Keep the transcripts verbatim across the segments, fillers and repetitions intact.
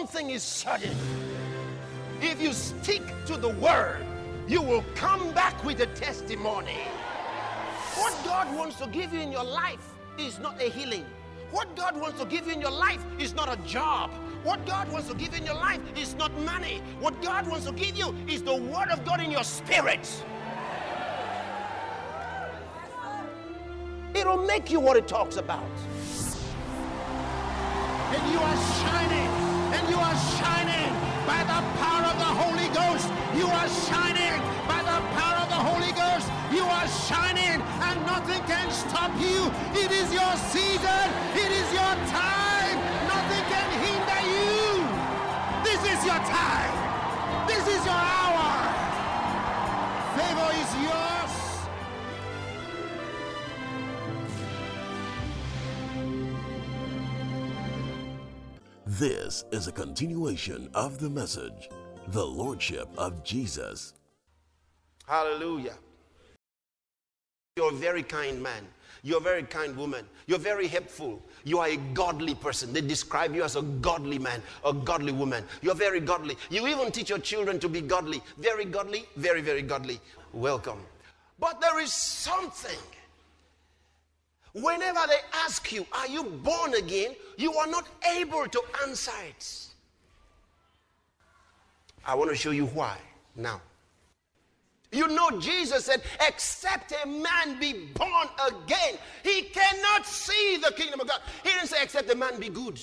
something is certain. If you stick to the word, you will come back with a testimony. What God wants to give you in your life is not a healing. What God wants to give you in your life is not a job. What God wants to give you in your life is not money. What God wants to give you is the word of God in your spirit. It'll make you what it talks about. And you are shining, and you are shining by the power of the Holy Ghost. You are shining by the power of the Holy Ghost. You are shining, and nothing can stop you. It is your season. It is your time. Nothing can hinder you. This is your time. This is your hour. Favor is yours. This is a continuation of the message, The Lordship of Jesus. Hallelujah. You're a very kind man. You're a very kind woman. You're very helpful. You are a godly person. They describe you as a godly man, a godly woman. You're very godly. You even teach your children to be godly. Very godly, very, very godly. Welcome. But there is something. Whenever they ask you, are you born again? You are not able to answer it. I want to show you why now. You know, Jesus said, except a man be born again, he cannot see the kingdom of God. He didn't say, except a man be good.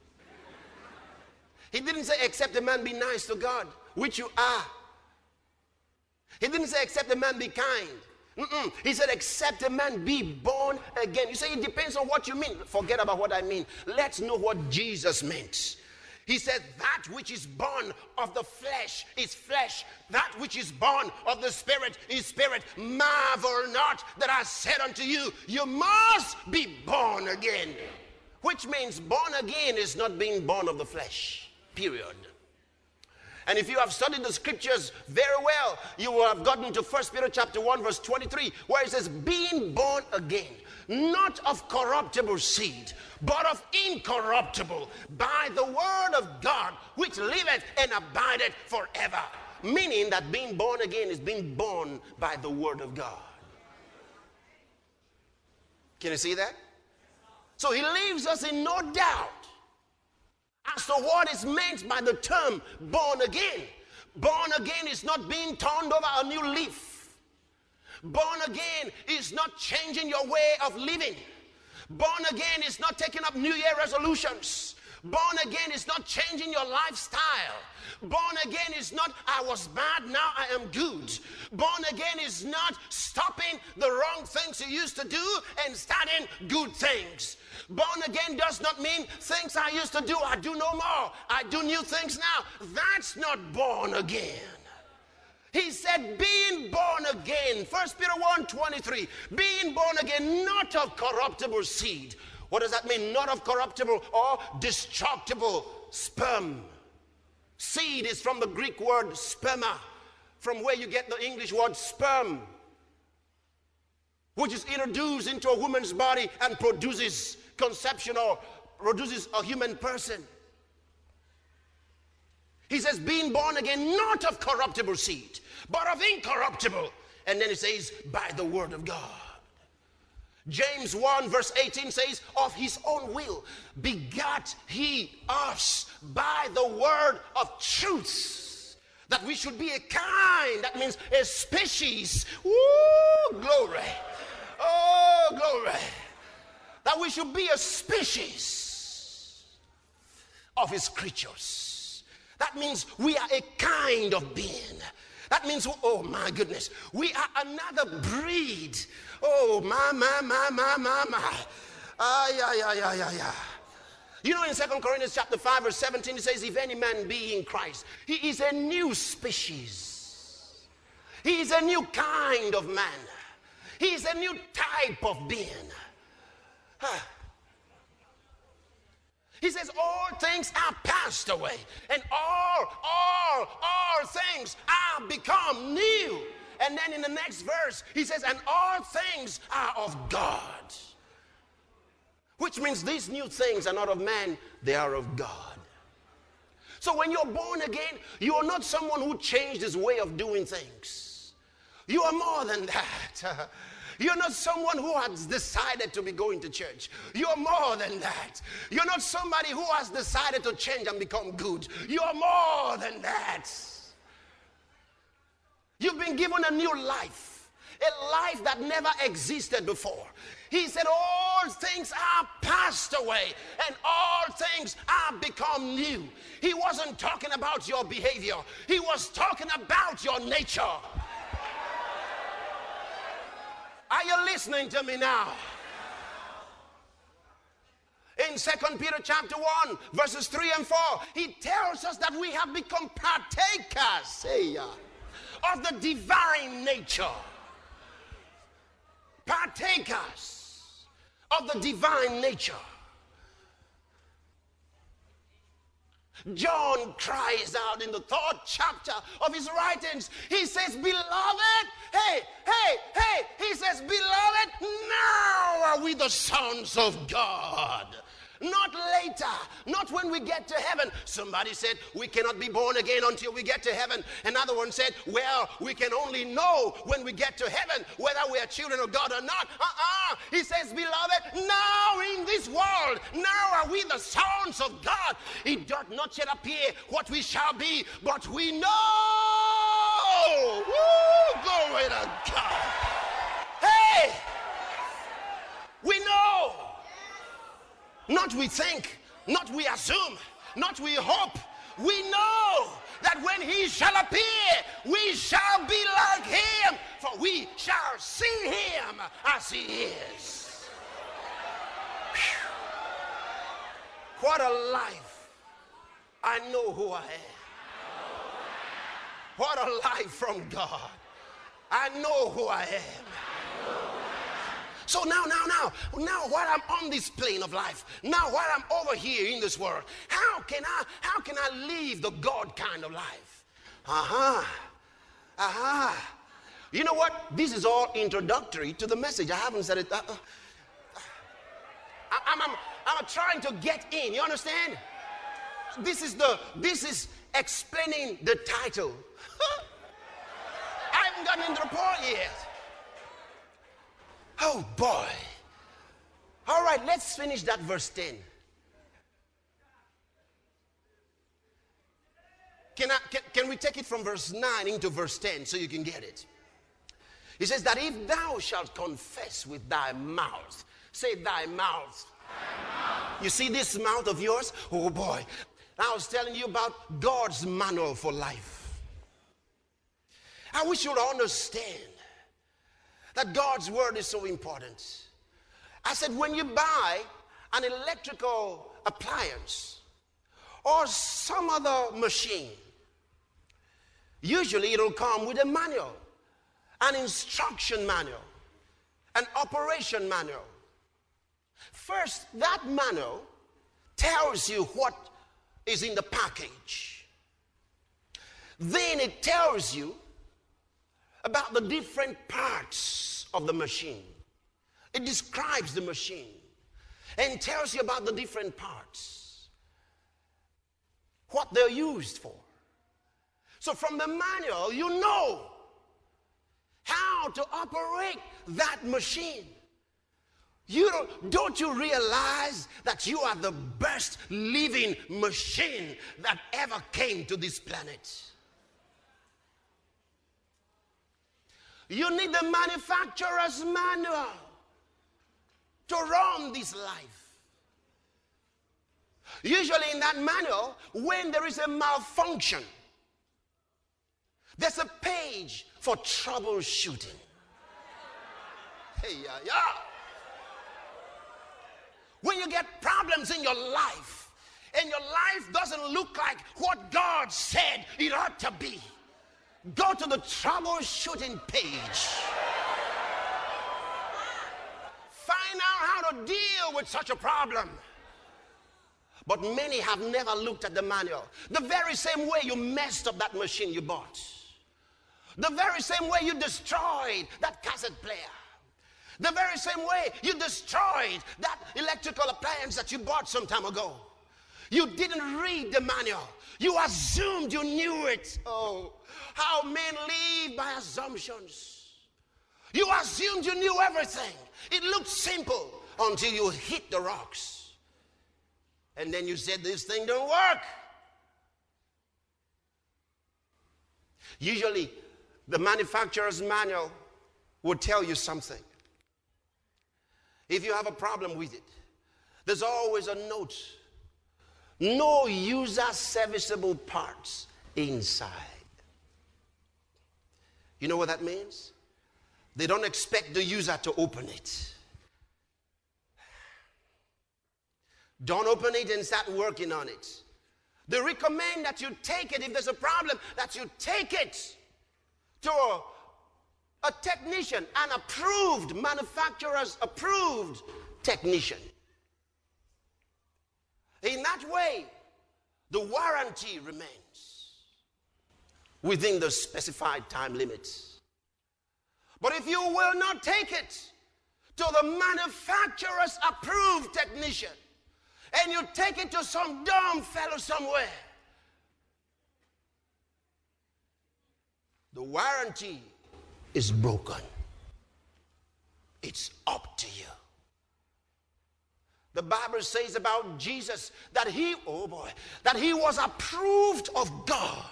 He didn't say, except a man be nice to God, which you are. He didn't say, except a man be kind. Mm-mm. He said, except a man be born again. You say, it depends on what you mean. Forget about what I mean. Let's know what Jesus meant. He said, that which is born of the flesh is flesh. That which is born of the spirit is spirit. Marvel not that I said unto you, you must be born again. Which means born again is not being born of the flesh. Period. And if you have studied the scriptures very well, you will have gotten to First Peter chapter one, verse twenty-three, where it says, being born again, not of corruptible seed, but of incorruptible, by the word of God, which liveth and abideth forever. Meaning that being born again is being born by the word of God. Can you see that? So he leaves us in no doubt as to what is meant by the term born again. Born again is not being turned over a new leaf. Born again is not changing your way of living. Born again is not taking up New Year resolutions. Born again is not changing your lifestyle. Born again is not, I was bad, now I am good. Born again is not stopping the wrong things you used to do and starting good things. Born again does not mean things I used to do, I do no more. I do new things now. That's not born again. He said, being born again, First Peter one twenty-three, being born again, not of corruptible seed. What does that mean? Not of corruptible or destructible sperm. Seed is from the Greek word sperma, from where you get the English word sperm, which is introduced into a woman's body and produces conception or produces a human person. He says, being born again, not of corruptible seed, but of incorruptible. And then he says, by the word of God. James one verse eighteen says, of his own will begat he us by the word of truth, that we should be a kind, that means a species, woo, glory, oh, glory, that we should be a species of his creatures. That means we are a kind of being. That means, oh my goodness, we are another breed. Oh, my, my, my, my, my, my. Ah, yeah, yeah, yeah, yeah, yeah. You know, in Second Corinthians chapter five, verse seventeen, it says, if any man be in Christ, he is a new species. He is a new kind of man. He is a new type of being. Huh. He says, all things are passed away, and all, all, all things are become new. And then in the next verse, he says, and all things are of God. Which means these new things are not of man, they are of God. So when you're born again, you are not someone who changed his way of doing things. You are more than that. You're not someone who has decided to be going to church. You're more than that. You're not somebody who has decided to change and become good. You're more than that. You've been given a new life, a life that never existed before. He said all things are passed away and all things are become new. He wasn't talking about your behavior. He was talking about your nature. Are you listening to me now? In Second Peter chapter one, verses three and four, he tells us that we have become partakers, say, uh, of the divine nature. Partakers of the divine nature. John cries out in the third chapter of his writings. He says, beloved, hey, hey, hey, he says, beloved, now are we the sons of God. Not later, not when we get to heaven. Somebody said, we cannot be born again until we get to heaven. Another one said, well, we can only know when we get to heaven whether we are children of God or not. Uh-uh. He says, beloved, now in this world, now are we the sons of God. It doth not yet appear what we shall be, but we know. Woo, glory to God. Hey, we know. Not we think, not we assume, not we hope. We know that when he shall appear, we shall be like him, for we shall see him as he is. Whew. What a life. I know who I am. What a life from God. I know who I am. So now, now, now, now while I'm on this plane of life, now while I'm over here in this world, how can I, how can I live the God kind of life? Uh-huh. Uh-huh. You know what? This is all introductory to the message. I haven't said it. Uh, uh, I, I'm, I'm, I'm trying to get in. You understand? This is the, this is explaining the title. I haven't gotten into the part yet. Oh boy. All right, let's finish that verse ten. Can, I, can, can we take it from verse nine into verse ten so you can get it? He says that if thou shalt confess with thy mouth, say thy mouth. Thy mouth. You see this mouth of yours? Oh boy. I was telling you about God's manual for life. I wish you would understand that God's word is so important. I said, when you buy an electrical appliance or some other machine, usually it'll come with a manual, an instruction manual, an operation manual. First, that manual tells you what is in the package. Then it tells you about the different parts of the machine. It describes the machine and tells you about the different parts, what they're used for. So from the manual, you know how to operate that machine. You don't, don't you realize that you are the best living machine that ever came to this planet? You need the manufacturer's manual to run this life. Usually in that manual, when there is a malfunction, there's a page for troubleshooting. Hey, yeah, yeah. When you get problems in your life and your life doesn't look like what God said it ought to be, go to the troubleshooting page. Find out how to deal with such a problem. But many have never looked at the manual. The very same way you messed up that machine you bought. The very same way you destroyed that cassette player. The very same way you destroyed that electrical appliance that you bought some time ago. You didn't read the manual. You assumed you knew it. Oh, how men live by assumptions. You assumed you knew everything. It looked simple until you hit the rocks. And then you said, this thing don't work. Usually, the manufacturer's manual would tell you something. If you have a problem with it, there's always a note. No user serviceable parts inside. You know what that means? They don't expect the user to open it. Don't open it and start working on it. They recommend that you take it, if there's a problem, that you take it to a, a technician, an approved, manufacturer's approved technician. In that way, the warranty remains within the specified time limits. But if you will not take it to the manufacturer's approved technician, and you take it to some dumb fellow somewhere, the warranty is broken. It's up to you. The Bible says about Jesus that he, oh boy, that he was approved of God.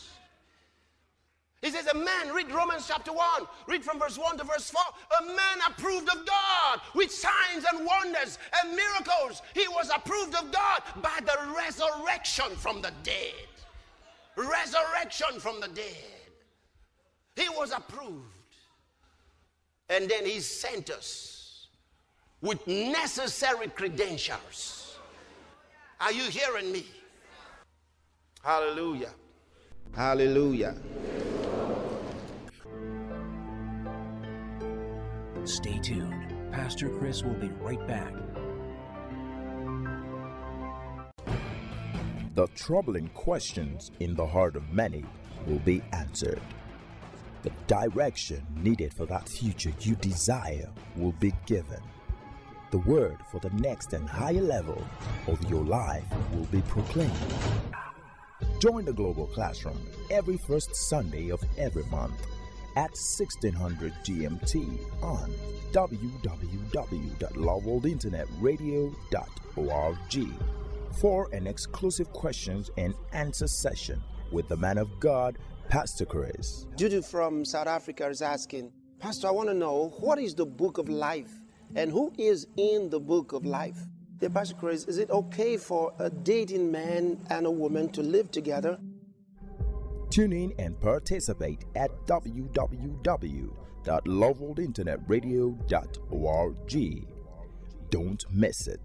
He says a man, read Romans chapter one, read from verse one to verse four, a man approved of God with signs and wonders and miracles. He was approved of God by the resurrection from the dead. Resurrection from the dead. He was approved. And then he sent us with necessary credentials. Are you hearing me? Hallelujah. Hallelujah. Stay tuned. Pastor Chris will be right back. The troubling questions in the heart of many will be answered. The direction needed for that future you desire will be given. The word for the next and higher level of your life will be proclaimed. Join the Global Classroom every first Sunday of every month at sixteen hundred G M T on w w w dot love world internet radio dot org for an exclusive questions and answer session with the man of God, Pastor Chris. Judy from South Africa is asking, Pastor, I want to know, what is the book of life and who is in the book of life? Dear Pastor Chris, is it okay for a dating man and a woman to live together? Tune in and participate at w w w dot love world internet radio dot org. Don't miss it.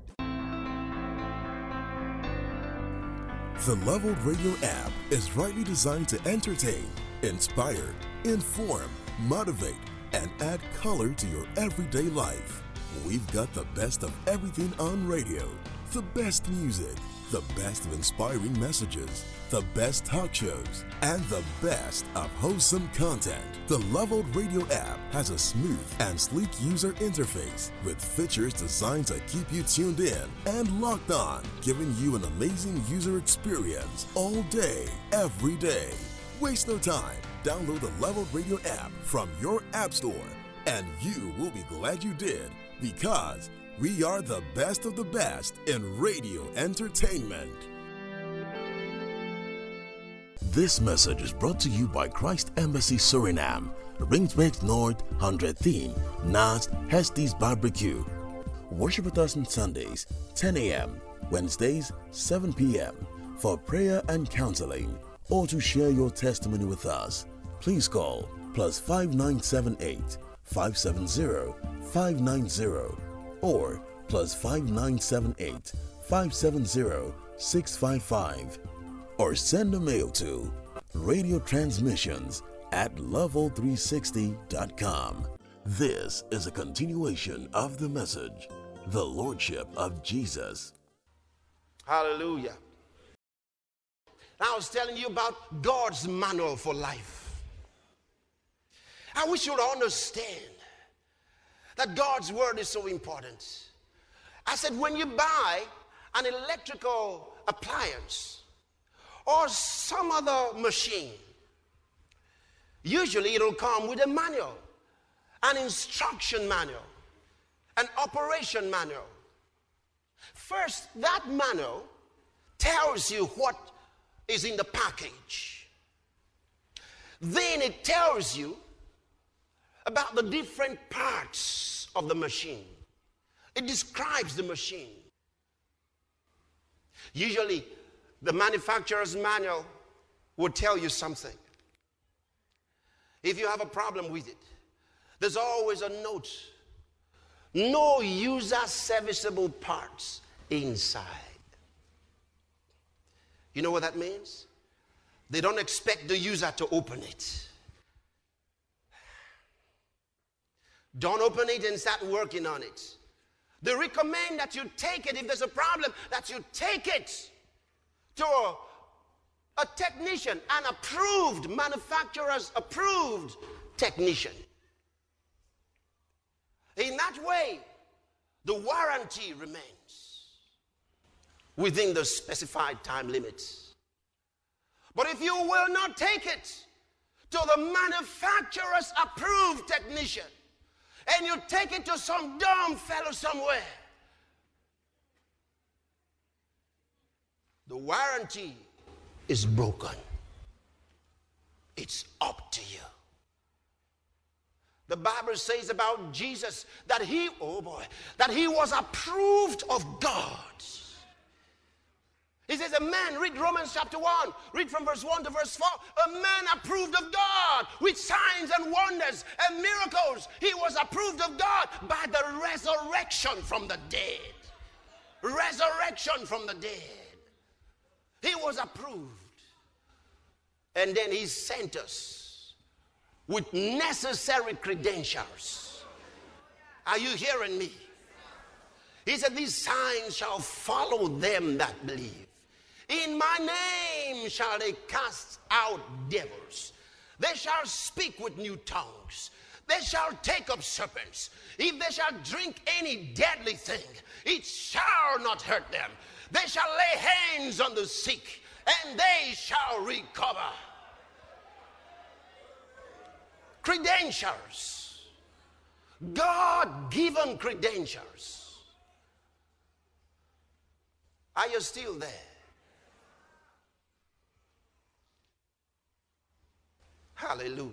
The Leveled Radio app is rightly designed to entertain, inspire, inform, motivate, and add color to your everyday life. We've got the best of everything on radio, the best music, the best of inspiring messages, the best talk shows, and the best of wholesome content. The Leveled Radio app has a smooth and sleek user interface with features designed to keep you tuned in and locked on, giving you an amazing user experience all day, every day. Waste no time. Download the Leveled Radio app from your app store, and you will be glad you did, because we are the best of the best in radio entertainment. This message is brought to you by Christ Embassy Suriname, Ringsburg North, one hundred thirteen, Naast Hesty's Barbecue. Worship with us on Sundays, ten a.m., Wednesdays, seven p.m. for prayer and counseling, or to share your testimony with us. Please call plus five nine seven eight, five seven zero, five nine zero or plus five nine seven eight, five seven zero, six five five, or send a mail to radio transmissions at level three sixty dot com. This is a continuation of the message, the Lordship of Jesus. Hallelujah. I was telling you about God's manual for life. I wish you would understand that God's word is so important. I said, when you buy an electrical appliance or some other machine, usually it'll come with a manual, an instruction manual, an operation manual. First, that manual tells you what is in the package. Then it tells you about the different parts of the machine. It describes the machine. Usually, the manufacturer's manual will tell you something. If you have a problem with it, there's always a note. No user serviceable parts inside. You know what that means? They don't expect the user to open it. Don't open it and start working on it. They recommend that you take it, if there's a problem, that you take it to a, a technician, an approved, manufacturer's approved technician. In that way, the warranty remains within the specified time limits. But if you will not take it to the manufacturer's approved technician, and you take it to some dumb fellow somewhere, the warranty is broken. It's up to you. The Bible says about Jesus that he, oh boy, that he was approved of God. He says a man, read Romans chapter one, read from verse one to verse four, a man approved of God with signs and wonders and miracles. He was approved of God by the resurrection from the dead. Resurrection from the dead. He was approved. And then he sent us with necessary credentials. Are you hearing me? He said, these signs shall follow them that believe. In my name shall they cast out devils. They shall speak with new tongues. They shall take up serpents. If they shall drink any deadly thing, it shall not hurt them. They shall lay hands on the sick, and they shall recover. Credentials. God-given credentials. Are you still there? Hallelujah.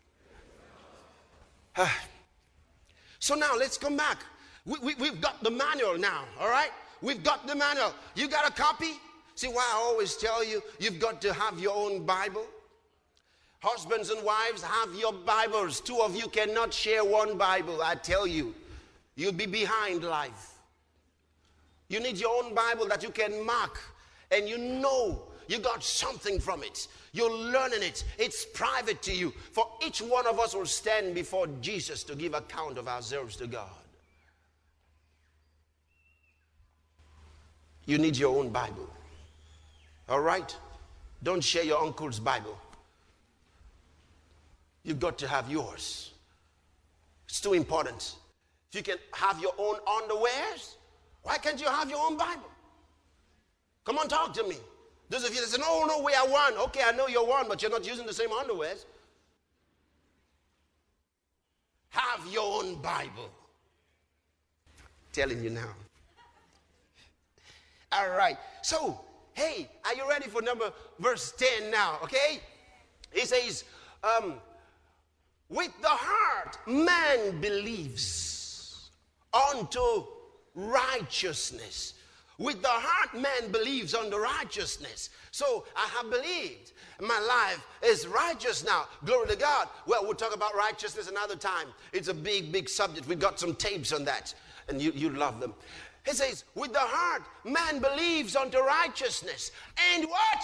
Uh, so now let's come back. We, we, we've got the manual now, all right? We've got the manual. You got a copy? See why I always tell you, you've got to have your own Bible. Husbands and wives, have your Bibles. Two of you cannot share one Bible, I tell you. You'll be behind life. You need your own Bible that you can mark, and you know you got something from it. You're learning it. It's private to you. For each one of us will stand before Jesus to give account of ourselves to God. You need your own Bible. All right? Don't share your uncle's Bible. You've got to have yours. It's too important. If you can have your own underwears, why can't you have your own Bible? Come on, talk to me. Those of you that say, no, no, we are one. Okay, I know you're one, but you're not using the same underwears. Have your own Bible. Telling you now. All right. So, hey, are you ready for number verse ten now? Okay? He says, um, with the heart man believes unto righteousness. With the heart man believes unto righteousness. So I have believed. My life is righteous now. Glory to God. Well, we'll talk about righteousness another time. It's a big, big subject. We've got some tapes on that. And you, you love them. He says, with the heart man believes unto righteousness. And what?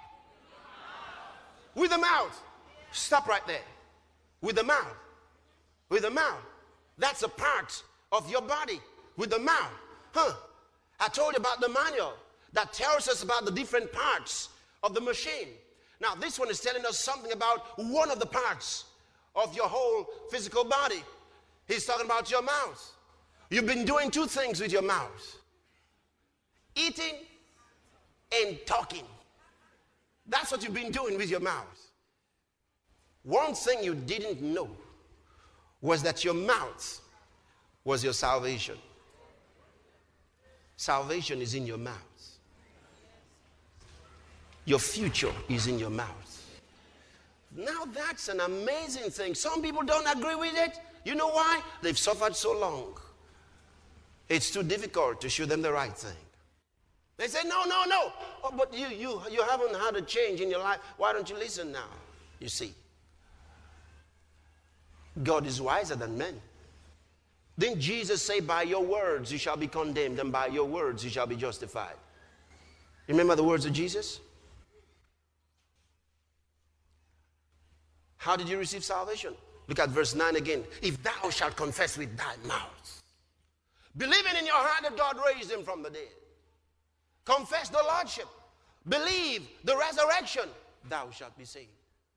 With the mouth. Stop right there. With the mouth. With the mouth. That's a part of your body. With the mouth. Huh. I told you about the manual that tells us about the different parts of the machine. Now, this one is telling us something about one of the parts of your whole physical body. He's talking about your mouth. You've been doing two things with your mouth. Eating and talking. That's what you've been doing with your mouth. One thing you didn't know was that your mouth was your salvation. Salvation is in your mouth. Your future is in your mouth. Now that's an amazing thing. Some people don't agree with it. You know why? They've suffered so long. It's too difficult to show them the right thing. They say, no, no, no. Oh, but you, you, you haven't had a change in your life. Why don't you listen now? You see, God is wiser than men. Didn't Jesus say, by your words you shall be condemned, and by your words you shall be justified? Remember the words of Jesus? How did you receive salvation? Look at verse nine again. If thou shalt confess with thy mouth, believing in your heart that God raised him from the dead, confess the Lordship, believe the resurrection, thou shalt be saved.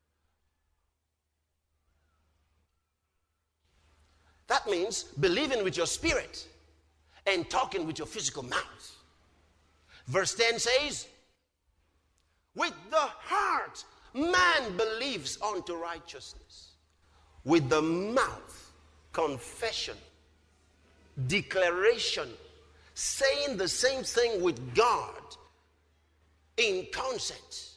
That means believing with your spirit and talking with your physical mouth. Verse ten says, with the heart man believes unto righteousness. With the mouth, confession, declaration, saying the same thing with God in consent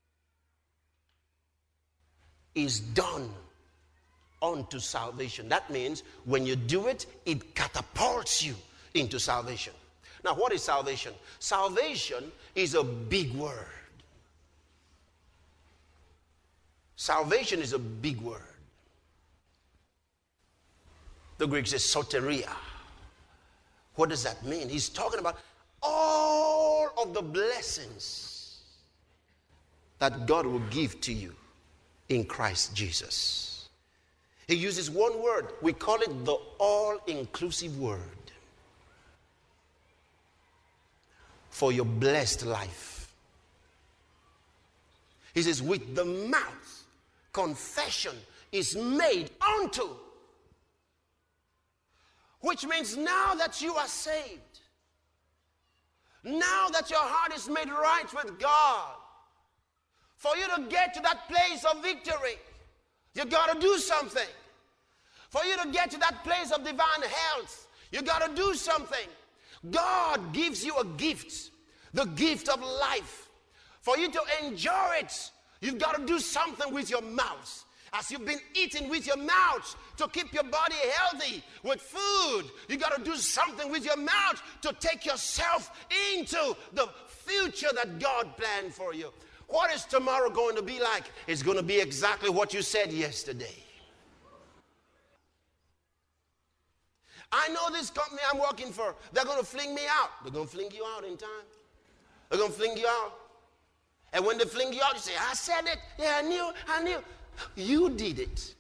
is done unto salvation. That means when you do it, it catapults you into salvation. Now, what is salvation? Salvation is a big word. Salvation is a big word. The Greek says soteria. What does that mean? He's talking about all of the blessings that God will give to you in Christ Jesus. He uses one word. We call it the all-inclusive word for your blessed life. He says, with the mouth, confession is made unto. Which means now that you are saved, now that your heart is made right with God, for you to get to that place of victory, you got to do something. For you to get to that place of divine health, you got to do something. God gives you a gift, the gift of life. For you to enjoy it, you've got to do something with your mouth. As you've been eating with your mouth to keep your body healthy with food, you got to do something with your mouth to take yourself into the future that God planned for you. What is tomorrow going to be like? It's going to be exactly what you said yesterday. I know this company I'm working for, they're going to fling me out. They're going to fling you out in time. They're going to fling you out. And when they fling you out, you say, I said it. Yeah, I knew, I knew. You did it.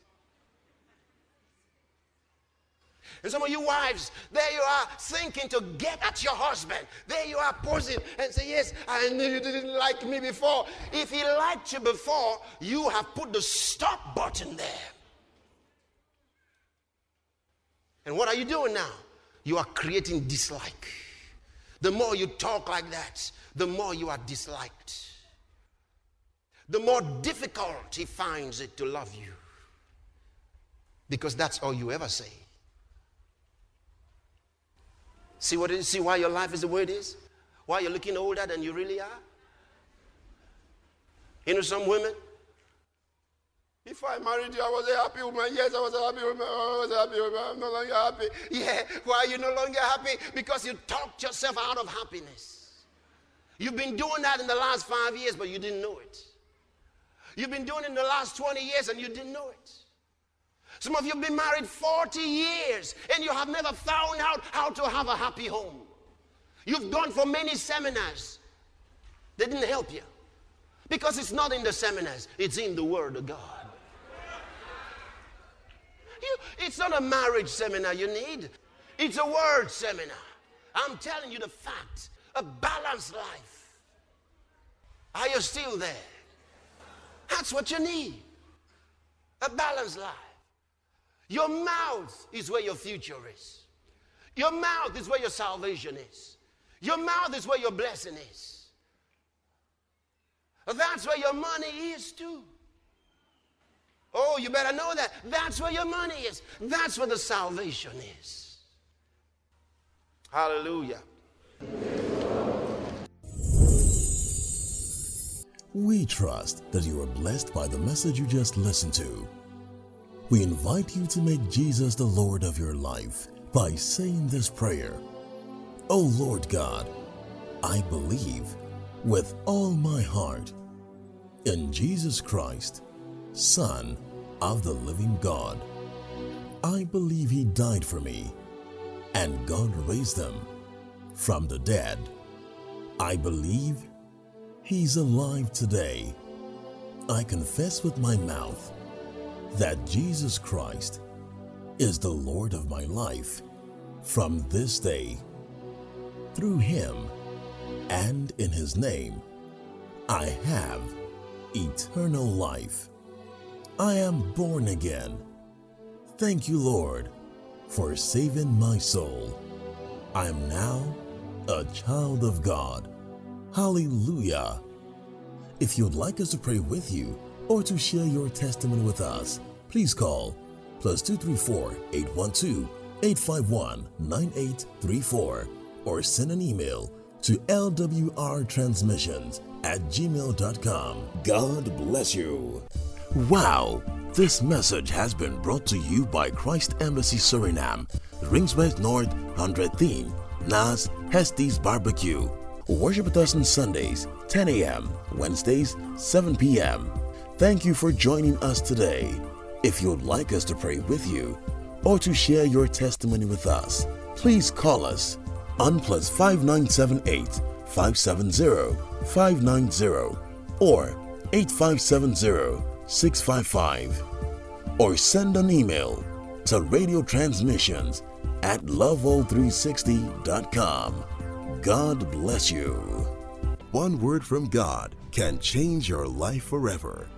And some of you wives, there you are thinking to get at your husband. There you are posing and say, yes, I knew you didn't like me before. If he liked you before, you have put the stop button there. And what are you doing now? You are creating dislike. The more you talk like that, the more you are disliked. The more difficult he finds it to love you. Because that's all you ever say. See what it is? See why your life is the way it is? Why you're looking older than you really are? You know some women? If I married you, I was a happy woman. Yes, I was a happy woman. I was a happy woman. I'm no longer happy. Yeah, why are you no longer happy? Because you talked yourself out of happiness. You've been doing that in the last five years, but you didn't know it. You've been doing it in the last twenty years, and you didn't know it. Some of you have been married forty years, and you have never found out how to have a happy home. You've gone for many seminars. They didn't help you. Because it's not in the seminars. It's in the Word of God. You, it's not a marriage seminar you need. It's a word seminar. I'm telling you the fact. A balanced life. Are you still there? That's what you need. A balanced life. Your mouth is where your future is. Your mouth is where your salvation is. Your mouth is where your blessing is. That's where your money is too. Oh, you better know that. That's where your money is. That's where the salvation is. Hallelujah. We trust that you are blessed by the message you just listened to. We invite you to make Jesus the Lord of your life by saying this prayer. Oh Lord God, I believe with all my heart in Jesus Christ, Son of the living God. I believe He died for me and God raised Him from the dead. I believe He's alive today. I confess with my mouth that Jesus Christ is the Lord of my life from this day. Through Him and in His name, I have eternal life. I am born again. Thank you, Lord, for saving my soul. I am now a child of God. Hallelujah. If you'd like us to pray with you or to share your testimony with us, please call plus two three four, eight one two, eight five one, nine eight three four or send an email to l w r transmissions at gmail dot com. God bless you. Wow, this message has been brought to you by Christ Embassy Suriname, Ringswest North, one hundred Thien, Nas, Hesty's Barbecue. Worship with us on Sundays, ten a.m., Wednesdays, seven p.m. Thank you for joining us today. If you'd like us to pray with you or to share your testimony with us, please call us on plus five nine seven eight, five seven zero, five nine zero or eight five seven zero, six five five or send an email to radio transmissions at love oh three sixty dot com. God bless you. One word from God can change your life forever.